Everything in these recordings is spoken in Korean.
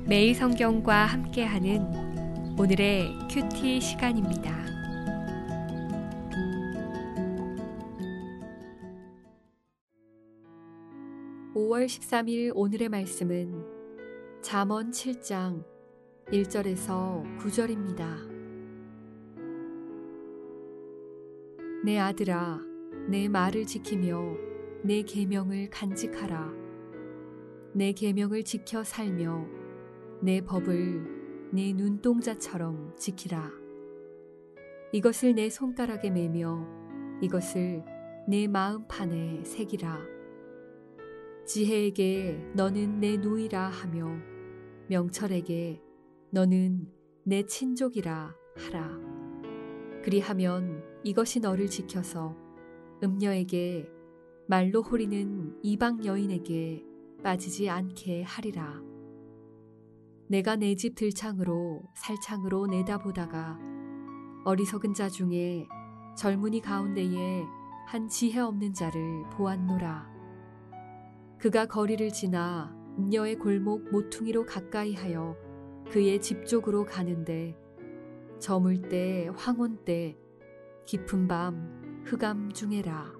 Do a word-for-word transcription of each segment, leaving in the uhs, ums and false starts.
매일 성경과 함께하는 오늘의 큐티 시간입니다. 오월 십삼일 오늘의 말씀은 잠언 칠 장 일 절에서 구 절입니다. 내 아들아, 내 말을 지키며 내 계명을 간직하라. 내 계명을 지켜 살며 내 법을 내 눈동자처럼 지키라. 이것을 내 손가락에 매며 이것을 내 마음판에 새기라. 지혜에게 너는 내 누이라 하며 명철에게 너는 내 친족이라 하라. 그리하면 이것이 너를 지켜서 음녀에게 말로 호리는 이방 여인에게 빠지지 않게 하리라. 내가 내 집 들창으로 살창으로 내다보다가 어리석은 자 중에 젊은이 가운데에 한 지혜 없는 자를 보았노라. 그가 거리를 지나 음녀의 골목 모퉁이로 가까이 하여 그의 집 쪽으로 가는데 저물 때 황혼 때 깊은 밤 흑암 중에라.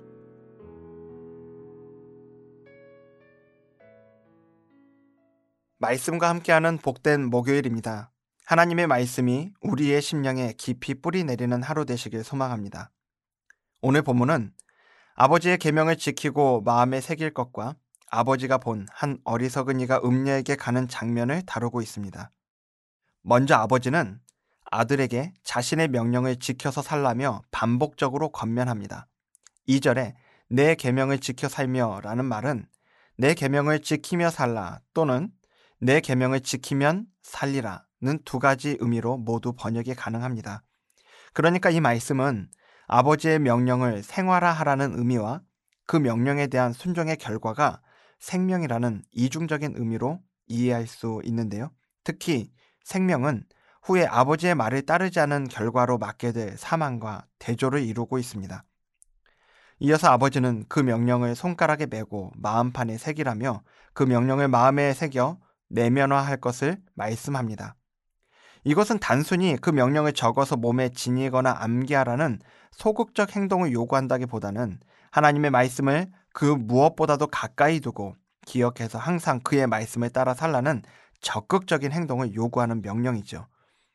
말씀과 함께하는 복된 목요일입니다. 하나님의 말씀이 우리의 심령에 깊이 뿌리 내리는 하루 되시길 소망합니다. 오늘 본문은 아버지의 계명을 지키고 마음에 새길 것과 아버지가 본 한 어리석은이가 음녀에게 가는 장면을 다루고 있습니다. 먼저 아버지는 아들에게 자신의 명령을 지켜서 살라며 반복적으로 권면합니다. 이 절에 내 계명을 지켜 살며 라는 말은 내 계명을 지키며 살라 또는 내 계명을 지키면 살리라는 두 가지 의미로 모두 번역이 가능합니다. 그러니까 이 말씀은 아버지의 명령을 생활화하라는 의미와 그 명령에 대한 순종의 결과가 생명이라는 이중적인 의미로 이해할 수 있는데요. 특히 생명은 후에 아버지의 말을 따르지 않은 결과로 맞게 될 사망과 대조를 이루고 있습니다. 이어서 아버지는 그 명령을 손가락에 메고 마음판에 새기라며 그 명령을 마음에 새겨 내면화할 것을 말씀합니다. 이것은 단순히 그 명령을 적어서 몸에 지니거나 암기하라는 소극적 행동을 요구한다기보다는 하나님의 말씀을 그 무엇보다도 가까이 두고 기억해서 항상 그의 말씀을 따라 살라는 적극적인 행동을 요구하는 명령이죠.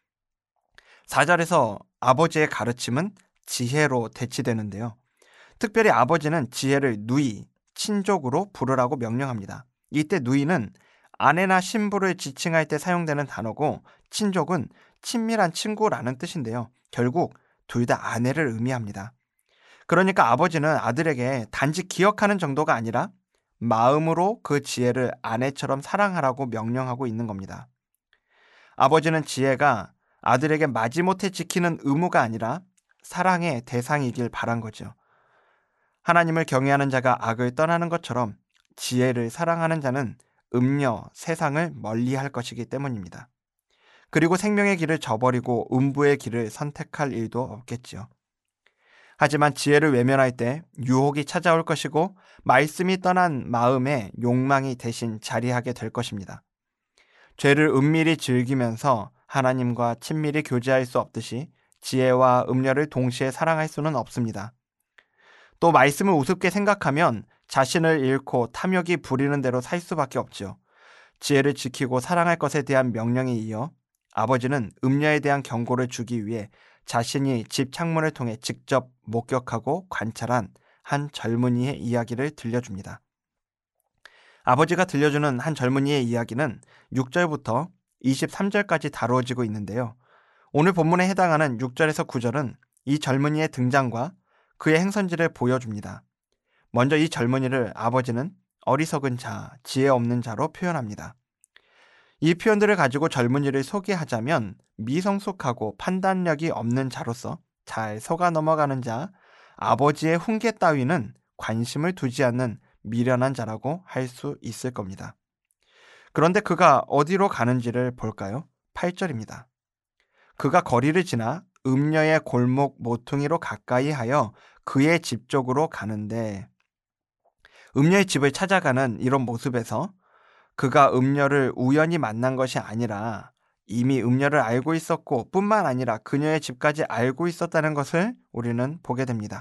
사 절에서 아버지의 가르침은 지혜로 대치되는데요. 특별히 아버지는 지혜를 누이, 친족으로 부르라고 명령합니다. 이때 누이는 아내나 신부를 지칭할 때 사용되는 단어고 친족은 친밀한 친구라는 뜻인데요. 결국 둘 다 아내를 의미합니다. 그러니까 아버지는 아들에게 단지 기억하는 정도가 아니라 마음으로 그 지혜를 아내처럼 사랑하라고 명령하고 있는 겁니다. 아버지는 지혜가 아들에게 마지못해 지키는 의무가 아니라 사랑의 대상이길 바란 거죠. 하나님을 경외하는 자가 악을 떠나는 것처럼 지혜를 사랑하는 자는 음녀, 세상을 멀리할 것이기 때문입니다. 그리고 생명의 길을 저버리고 음부의 길을 선택할 일도 없겠지요. 하지만 지혜를 외면할 때 유혹이 찾아올 것이고 말씀이 떠난 마음에 욕망이 대신 자리하게 될 것입니다. 죄를 은밀히 즐기면서 하나님과 친밀히 교제할 수 없듯이 지혜와 음녀를 동시에 사랑할 수는 없습니다. 또 말씀을 우습게 생각하면 자신을 잃고 탐욕이 부리는 대로 살 수밖에 없지요. 지혜를 지키고 사랑할 것에 대한 명령에 이어 아버지는 음녀에 대한 경고를 주기 위해 자신이 집 창문을 통해 직접 목격하고 관찰한 한 젊은이의 이야기를 들려줍니다. 아버지가 들려주는 한 젊은이의 이야기는 육 절부터 이십삼 절까지 다루어지고 있는데요. 오늘 본문에 해당하는 육 절에서 구 절은 이 젊은이의 등장과 그의 행선지를 보여줍니다. 먼저 이 젊은이를 아버지는 어리석은 자, 지혜 없는 자로 표현합니다. 이 표현들을 가지고 젊은이를 소개하자면 미성숙하고 판단력이 없는 자로서 잘 속아 넘어가는 자, 아버지의 훈계 따위는 관심을 두지 않는 미련한 자라고 할 수 있을 겁니다. 그런데 그가 어디로 가는지를 볼까요? 팔 절입니다. 그가 거리를 지나 음녀의 골목 모퉁이로 가까이 하여 그의 집 쪽으로 가는데, 음녀의 집을 찾아가는 이런 모습에서 그가 음녀를 우연히 만난 것이 아니라 이미 음녀를 알고 있었고 뿐만 아니라 그녀의 집까지 알고 있었다는 것을 우리는 보게 됩니다.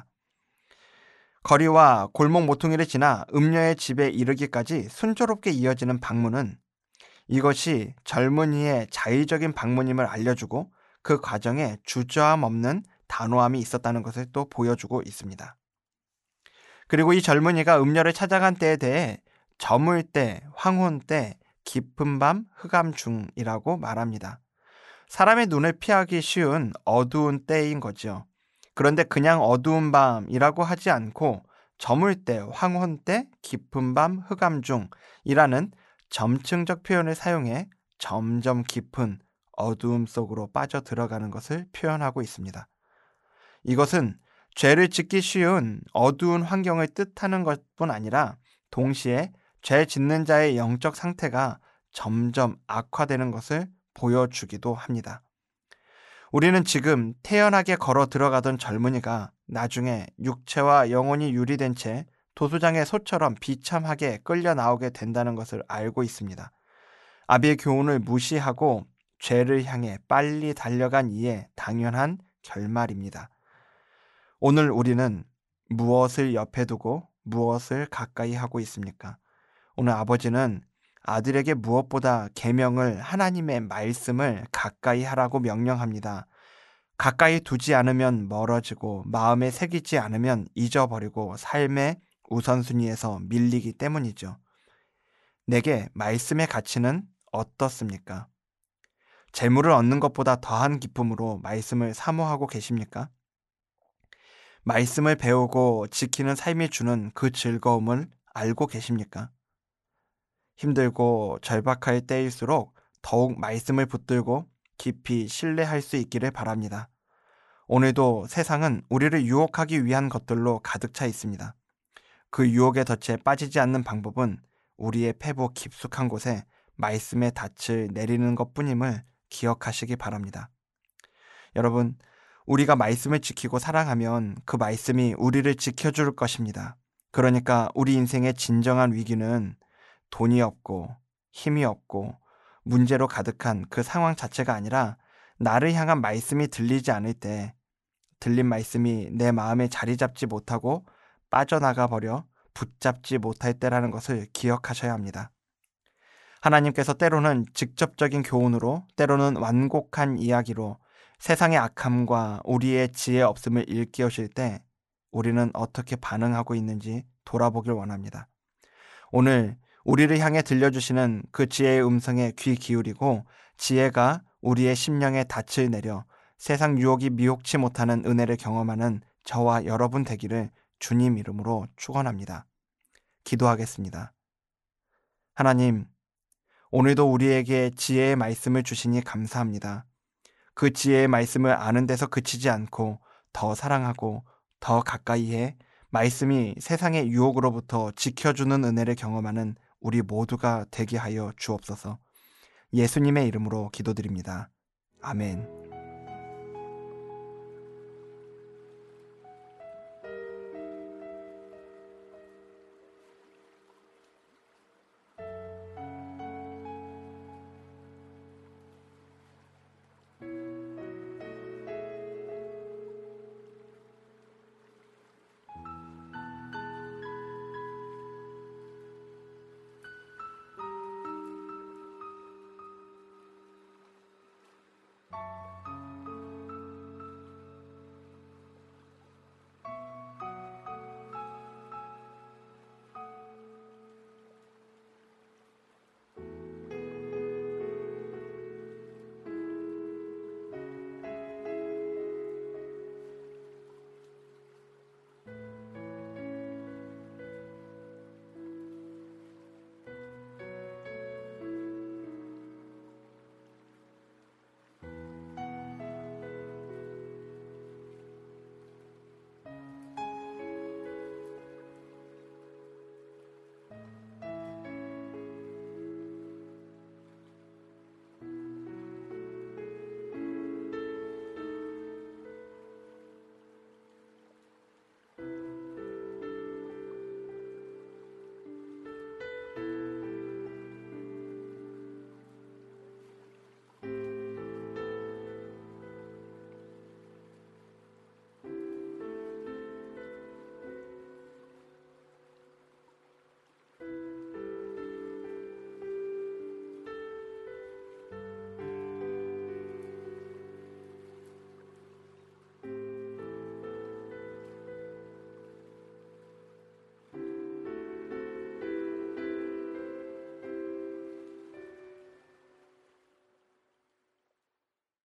거리와 골목 모퉁이를 지나 음녀의 집에 이르기까지 순조롭게 이어지는 방문은 이것이 젊은이의 자의적인 방문임을 알려주고 그 과정에 주저함 없는 단호함이 있었다는 것을 또 보여주고 있습니다. 그리고 이 젊은이가 음녀를 찾아간 때에 대해 저물 때, 황혼 때, 깊은 밤, 흑암 중이라고 말합니다. 사람의 눈을 피하기 쉬운 어두운 때인 거죠. 그런데 그냥 어두운 밤이라고 하지 않고 저물 때, 황혼 때, 깊은 밤, 흑암 중이라는 점층적 표현을 사용해 점점 깊은 어두움 속으로 빠져 들어가는 것을 표현하고 있습니다. 이것은 죄를 짓기 쉬운 어두운 환경을 뜻하는 것뿐 아니라 동시에 죄 짓는 자의 영적 상태가 점점 악화되는 것을 보여주기도 합니다. 우리는 지금 태연하게 걸어 들어가던 젊은이가 나중에 육체와 영혼이 유리된 채 도수장의 소처럼 비참하게 끌려 나오게 된다는 것을 알고 있습니다. 아비의 교훈을 무시하고 죄를 향해 빨리 달려간 이의 당연한 결말입니다. 오늘 우리는 무엇을 옆에 두고 무엇을 가까이 하고 있습니까? 오늘 아버지는 아들에게 무엇보다 계명을 하나님의 말씀을 가까이 하라고 명령합니다. 가까이 두지 않으면 멀어지고 마음에 새기지 않으면 잊어버리고 삶의 우선순위에서 밀리기 때문이죠. 내게 말씀의 가치는 어떻습니까? 재물을 얻는 것보다 더한 기쁨으로 말씀을 사모하고 계십니까? 말씀을 배우고 지키는 삶이 주는 그 즐거움을 알고 계십니까? 힘들고 절박할 때일수록 더욱 말씀을 붙들고 깊이 신뢰할 수 있기를 바랍니다. 오늘도 세상은 우리를 유혹하기 위한 것들로 가득 차 있습니다. 그 유혹의 덫에 빠지지 않는 방법은 우리의 폐부 깊숙한 곳에 말씀의 닻을 내리는 것뿐임을 기억하시기 바랍니다. 여러분, 우리가 말씀을 지키고 사랑하면 그 말씀이 우리를 지켜줄 것입니다. 그러니까 우리 인생의 진정한 위기는 돈이 없고 힘이 없고 문제로 가득한 그 상황 자체가 아니라 나를 향한 말씀이 들리지 않을 때, 들린 말씀이 내 마음에 자리 잡지 못하고 빠져나가 버려 붙잡지 못할 때라는 것을 기억하셔야 합니다. 하나님께서 때로는 직접적인 교훈으로, 때로는 완곡한 이야기로 세상의 악함과 우리의 지혜 없음을 일깨우실 때 우리는 어떻게 반응하고 있는지 돌아보길 원합니다. 오늘 우리를 향해 들려주시는 그 지혜의 음성에 귀 기울이고 지혜가 우리의 심령에 닻을 내려 세상 유혹이 미혹치 못하는 은혜를 경험하는 저와 여러분 되기를 주님 이름으로 축원합니다. 기도하겠습니다. 하나님, 오늘도 우리에게 지혜의 말씀을 주시니 감사합니다. 그 지혜의 말씀을 아는 데서 그치지 않고 더 사랑하고 더 가까이 해 말씀이 세상의 유혹으로부터 지켜주는 은혜를 경험하는 우리 모두가 되게 하여 주옵소서. 예수님의 이름으로 기도드립니다. 아멘.